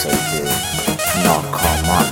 وبسایت ناکامان.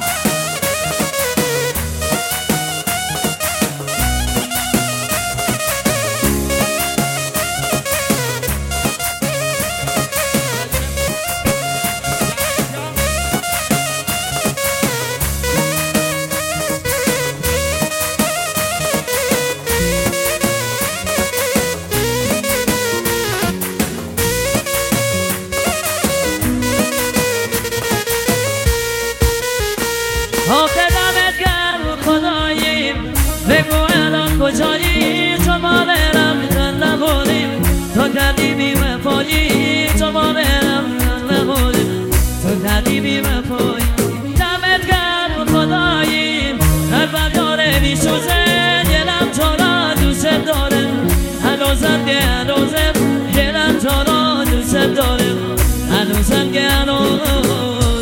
آخه دمت گرم خداییم، بگو الان کجایی؟ تو ما برم نبودیم، تو کردی بی وفایی، تو ما برم نبودیم، تو کردی بی وفایی. دمت گرم خداییم، هر داره میسوزه دلم، تو را دوست دارم هنوزم که هنوزم، دلم تو را دوست دارم هنوزم که هنوزم.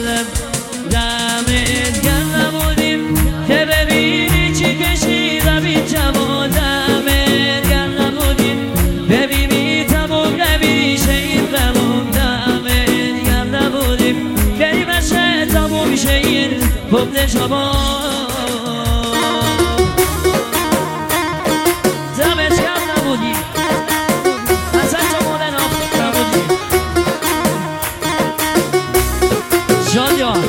دمت گرم نبودیم که ببینی چی کشیدم این جوان، دمت گرم نبودیم ببینی تموم نمیشه این غمم، دمت گرم نبودیم که این بشه تموم میشه این بغض شما. دمت گرم نبودیم اصلا تو مونه ناخت نبودیم جان جان.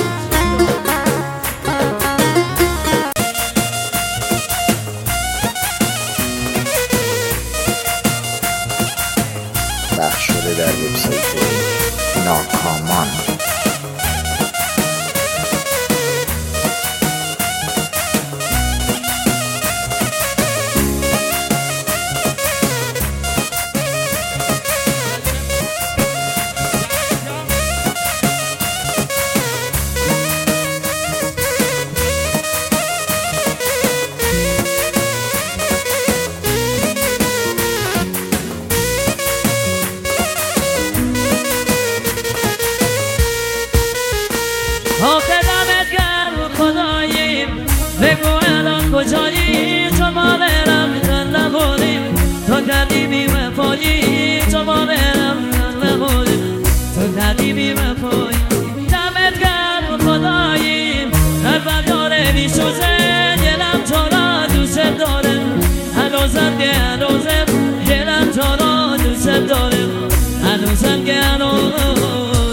پخش شده در وبسایت ناکامان. آخه دمت گرم خداییم، بگو الان کجایی؟ تو ما برم نبودیم، تو کردی بی وفایی، تو ما برم نبودیم، تو کردی بی وفایی. دمت گرم خداییم، هر داره میسوزه دلم، تو را دوست دارم هنوزم که هنوزم، دلم تو را دوست دارم هنوزم که هنوزم.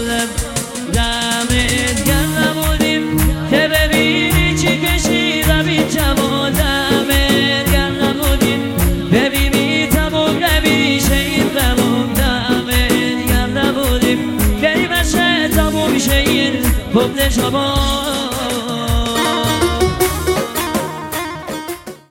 دمت گرم نبودیم که ببینی چی کشیدم این جوان، دمت گرم نبودیم ببینی تموم نمیشه این غمم، دمت گرم نبودیم که این بشه تموم میشه این بغض شما.